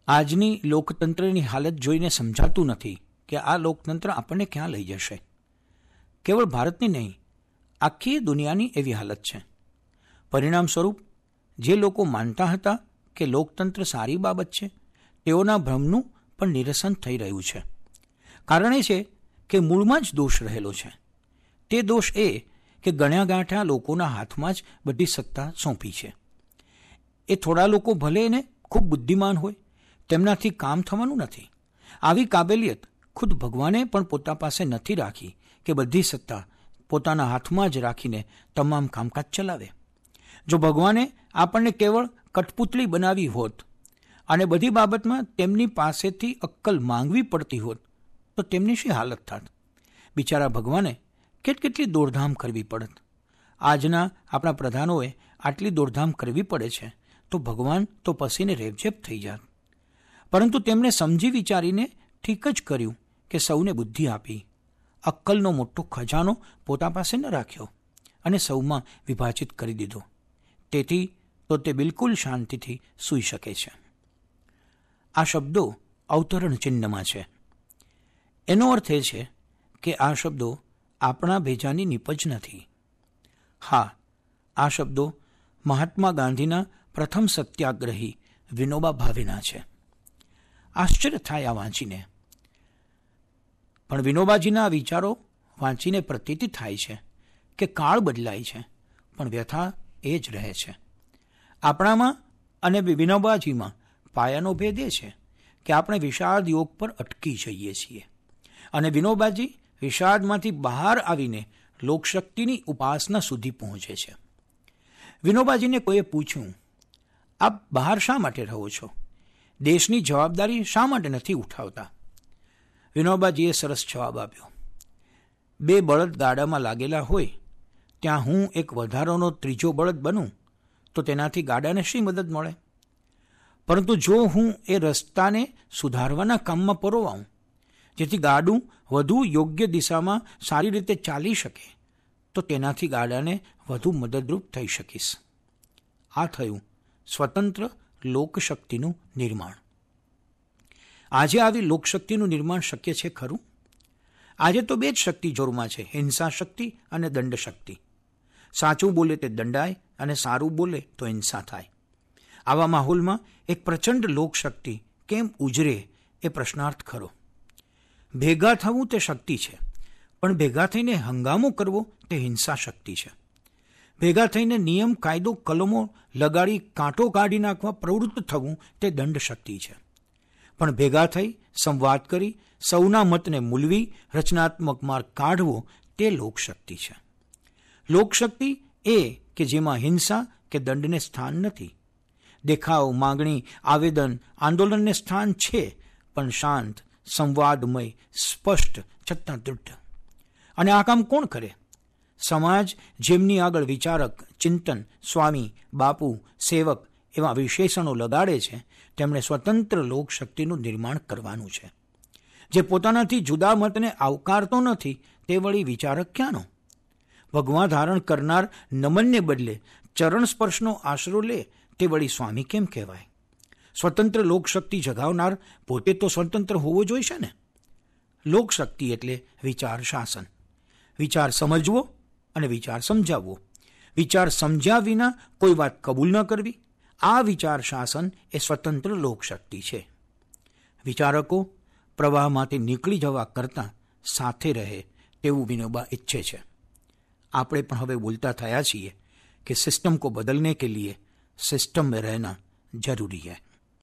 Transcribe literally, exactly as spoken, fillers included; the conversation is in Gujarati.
આજની લોકતંત્રની હાલત જોઈને સમજાતું નથી કે આ લોકતંત્ર આપણને ક્યાં લઈ જશે. કેવળ ભારતની નહીં, આખી દુનિયાની એવી હાલત છે. પરિણામ સ્વરૂપ જે લોકો માનતા હતા કે લોકતંત્ર સારી બાબત છે, તેઓના ભ્રમનું પણ નિરસન થઈ રહ્યું છે. કારણ એ છે કે મૂળમાં જ દોષ રહેલો છે. તે દોષ એ કે ગણ્યા ગાંઠા લોકોના હાથમાં જ બધી સત્તા સોંપી છે. એ થોડા લોકો ભલે એને ખૂબ બુદ્ધિમાન હોય, તેમનાથી કામ થવાનું નથી. આવી કાબેલિયત ખુદ ભગવાને પણ પોતા પાસે નથી રાખી કે બધી સત્તા પોતાના હાથમાં જ રાખીને તમામ કામકાજ ચલાવે. જો ભગવાને આપણને કેવળ કઠપુતળી બનાવી હોત અને બધી બાબતમાં તેમની પાસેથી અક્કલ માંગવી પડતી હોત તો તેમની શી હાલત થાત? બિચારા ભગવાને કેટ કેટલી દોડધામ કરવી પડત. આજના આપણા પ્રધાનોએ આટલી દોડધામ કરવી પડે છે તો ભગવાન તો પસીને રેબઝેબ થઈ જાત. પરંતુ તેમણે સમજી વિચારીને ઠીક જ કર્યું કે સૌને બુદ્ધિ આપી, અક્કલનો મોટો ખજાનો પોતા પાસે ન રાખ્યો અને સૌમાં વિભાજિત કરી દીધો. તેથી તો તે બિલકુલ શાંતિથી સૂઈ શકે છે. આ શબ્દો અવતરણ ચિહ્નમાં છે. એનો અર્થ એ છે કે આ શબ્દો આપણા ભેજાની નીપજ નથી. હા, આ શબ્દો મહાત્મા ગાંધીના પ્રથમ સત્યાગ્રહી વિનોબા ભાવેના છે. આશ્ચર્ય થાય આ વાંચીને. પણ વિનોબાજીના વિચારો વાંચીને પ્રતીતિ થાય છે કે કાળ બદલાય છે પણ વ્યથા એ જ રહે છે. આપણામાં અને વિનોબાજીમાં પાયાનો ભેદ એ છે કે આપણે વિષાદ યોગ પર અટકી જઈએ છીએ અને વિનોબાજી વિષાદમાંથી બહાર આવીને લોકશક્તિની ઉપાસના સુધી પહોંચે છે. વિનોબાજીને કોઈએ પૂછ્યું, આપ બહાર શા માટે રહો છો? દેશની જવાબદારી શા માટે નથી ઉઠાવતા? વિનોબાજીએ સરસ જવાબ આપ્યો, બે બળદ ગાડામાં લાગેલા હોય ત્યાં હું એક વધારાનો ત્રીજો બળદ બનું તો તેનાથી ગાડાને શી મદદ મળે? પરંતુ જો હું એ રસ્તાને સુધારવાના કામમાં પરોવાઉં જેથી ગાડું વધુ યોગ્ય દિશામાં સારી રીતે ચાલી શકે તો તેનાથી ગાડાને વધુ મદદરૂપ થઈ શકીશ. આ થયું સ્વતંત્ર લોકશક્તિનું નિર્માણ. આજે આવી લોકશક્તિનું નિર્માણ શક્ય છે ખરું? આજે તો બે જ શક્તિ જોરમાં છે, હિંસા શક્તિ અને દંડ શક્તિ. સાચું બોલે તે દંડાય અને સારું બોલે તો હિંસા થાય. આવા માહોલમાં એક પ્રચંડ લોકશક્તિ કેમ ઉજરે એ પ્રશ્નાર્થ ખરો. ભેગા થવું તે શક્તિ છે, પણ ભેગા થઈને હંગામો કરવો તે હિંસા શક્તિ છે. ભેગા થઈને નિયમ કાયદો કલમો લગાડી કાંટો કાઢી નાખવા પ્રવૃત્ત થવું તે દંડ શક્તિ છે. પણ ભેગા થઈ સંવાદ કરી સૌના મતને મૂલવી રચનાત્મક માર્ગ કાઢવો તે લોકશક્તિ છે. લોકશક્તિ એ કે જેમાં હિંસા કે દંડને સ્થાન નથી. દેખાવ, માગણી, આવેદન, આંદોલનને સ્થાન છે, પણ શાંત, સંવાદમય, સ્પષ્ટ છતાં દૃઢ. અને આ કામ કોણ કરે? સમાજ જેમની આગળ વિચારક, ચિંતન, સ્વામી, બાપુ, સેવક એવા વિશેષણો લગાડે છે તેમણે સ્વતંત્ર લોકશક્તિનું નિર્માણ કરવાનું છે. જે પોતાનાથી જુદા મતને આવકારતો નથી તે વળી વિચારક ક્યાંનો? ભગવા ધારણ કરનાર નમનને બદલે ચરણ સ્પર્શનો આશરો લે તે વળી સ્વામી કેમ કહેવાય? સ્વતંત્ર લોકશક્તિ જગાવનાર પોતે તો સ્વતંત્ર હોવો જોઈશે ને. લોકશક્તિ એટલે વિચાર શાસન. વિચાર સમજવો અને વિચાર સમજાવવો. વિચાર સમજ્યા વિના કોઈ વાત કબૂલ ન કરવી, આ વિચાર શાસન એ સ્વતંત્ર લોકશક્તિ છે. વિચારકો પ્રવાહમાંથી નીકળી જવા કરતાં સાથે રહે તેવું વિનોબા ઈચ્છે છે. આપણે પણ હવે બોલતા થયા છીએ કે સિસ્ટમ કો બદલને કે લીએ સિસ્ટમ में रहना જરૂરી है.